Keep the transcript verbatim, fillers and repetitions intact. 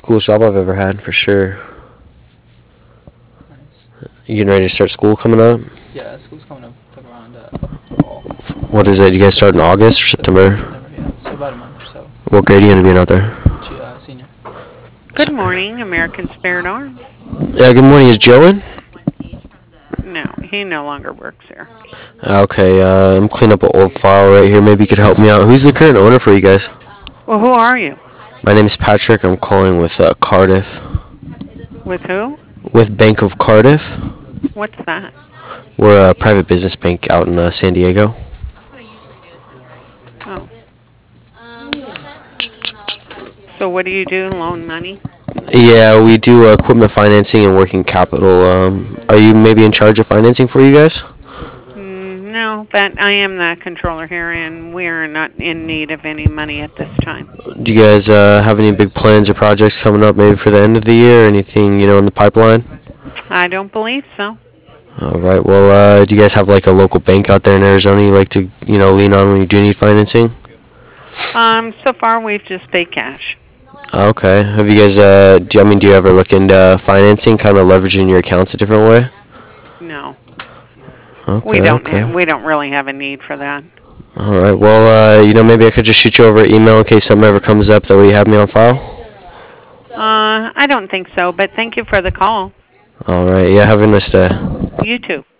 coolest job I've ever had, for sure. Nice. You getting ready to start school coming up? Yeah, school's coming up like around uh, fall. What is it? You guys start in August or September? September, yeah. So about a month or so. What grade are you gonna be in out there? She, uh, senior. Good morning, American Spirit Arms. Yeah. Good morning. Is Joe in? No, he no longer works here. Okay. Uh, I'm cleaning up an old file right here. Maybe you could help me out. Who's the current owner for you guys? Well, who are you? My name is Patrick. I'm calling with uh, Cardiff. With who? With Bank of Cardiff. What's that? We're a private business bank out in uh, San Diego. Oh. So what do you do? Loan money? Yeah, we do uh, equipment financing and working capital. Um, are you maybe in charge of financing for you guys? Mm, no, but I am the controller here, and we are not in need of any money at this time. Do you guys uh, have any big plans or projects coming up maybe for the end of the year? Anything, you know, in the pipeline? I don't believe so. All right. Well, uh, do you guys have like a local bank out there in Arizona you like to, you know, lean on when you do need financing? Um, so far we've just paid cash. Okay. Have you guys, uh, do you, I mean, do you ever look into financing, kind of leveraging your accounts a different way? No, Okay, we don't. okay. Ha- we don't really have a need for that. All right. Well, uh, you know, maybe I could just shoot you over an email in case something ever comes up that way you have me on file. Uh, I don't think so, but thank you for the call. All right. Yeah. Have a nice day. You too.